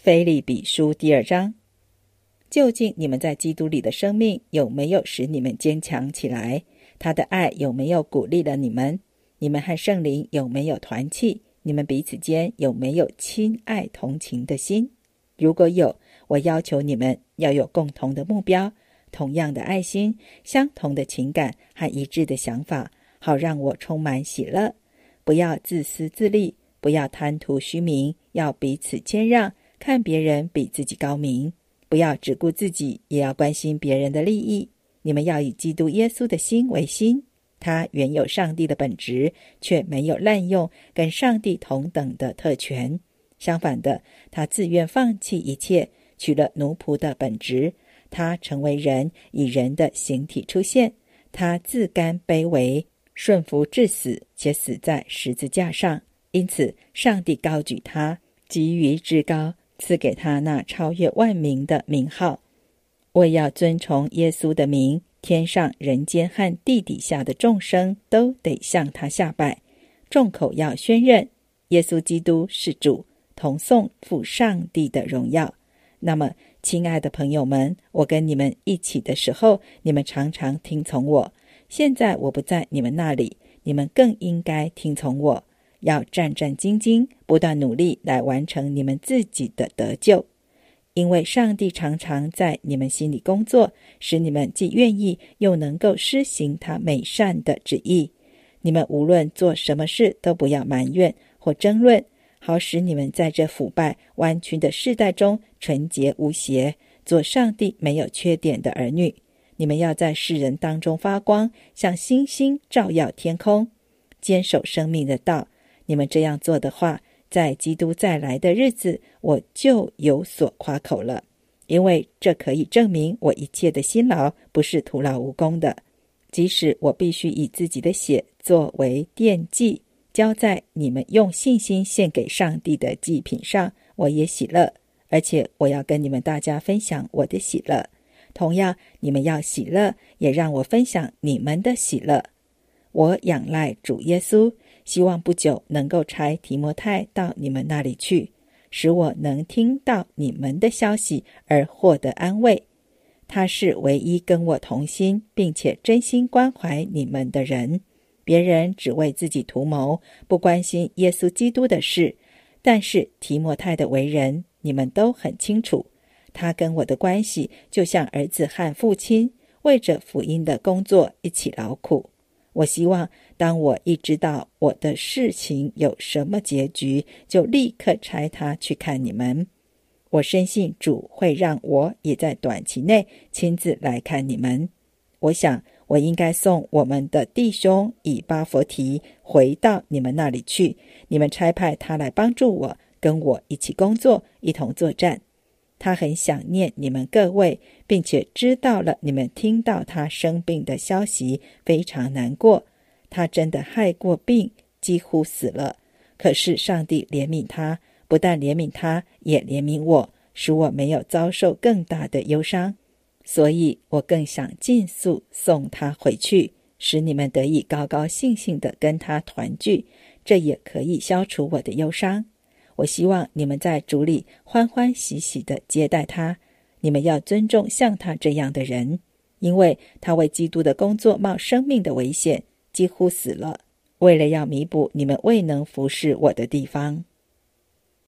腓立比书第2章，究竟你们在基督里的生命有没有使你们坚强起来？他的爱有没有鼓励了你们？你们和圣灵有没有团契？你们彼此间有没有亲爱同情的心？如果有，我要求你们要有共同的目标，同样的爱心，相同的情感和一致的想法，好让我充满喜乐。不要自私自利，不要贪图虚名，要彼此谦让，看别人比自己高明。不要只顾自己，也要关心别人的利益。你们要以基督耶稣的心为心，他原有上帝的本质，却没有滥用跟上帝同等的特权。相反的，他自愿放弃一切，取了奴仆的本质。他成为人，以人的形体出现。他自甘卑微，顺服至死，且死在十字架上。因此，上帝高举他，给予至高，赐给他那超越万名的名号。为要遵从耶稣的名，天上人间和地底下的众生都得向他下拜，众口要宣认耶稣基督是主，同颂父上帝的荣耀。那么亲爱的朋友们，我跟你们一起的时候，你们常常听从我。现在我不在你们那里，你们更应该听从我，要战战兢兢，不断努力来完成你们自己的得救。因为上帝常常在你们心里工作，使你们既愿意又能够施行他美善的旨意。你们无论做什么事，都不要埋怨或争论，好使你们在这腐败弯曲的世代中纯洁无邪，做上帝没有缺点的儿女。你们要在世人当中发光，像星星照耀天空，坚守生命的道。你们这样做的话，在基督再来的日子，我就有所夸口了，因为这可以证明我一切的辛劳不是徒劳无功的。即使我必须以自己的血作为奠祭，交在你们用信心献给上帝的祭品上，我也喜乐，而且我要跟你们大家分享我的喜乐。同样，你们要喜乐，也让我分享你们的喜乐。我仰赖主耶稣，希望不久能够差提摩太到你们那里去，使我能听到你们的消息而获得安慰。他是唯一跟我同心，并且真心关怀你们的人。别人只为自己图谋，不关心耶稣基督的事。但是提摩太的为人，你们都很清楚。他跟我的关系就像儿子和父亲，为着福音的工作一起劳苦。我希望当我一知道我的事情有什么结局，就立刻差他去看你们。我深信主会让我也在短期内亲自来看你们。我想我应该送我们的弟兄以巴弗提回到你们那里去，你们差派他来帮助我，跟我一起工作，一同作战。他很想念你们各位，并且知道了你们听到他生病的消息，非常难过。他真的害过病，几乎死了。可是上帝怜悯他，不但怜悯他，也怜悯我，使我没有遭受更大的忧伤。所以我更想尽速送他回去，使你们得以高高兴兴地跟他团聚，这也可以消除我的忧伤。我希望你们在主里欢欢喜喜地接待他，你们要尊重像他这样的人，因为他为基督的工作冒生命的危险，几乎死了，为了要弥补你们未能服侍我的地方。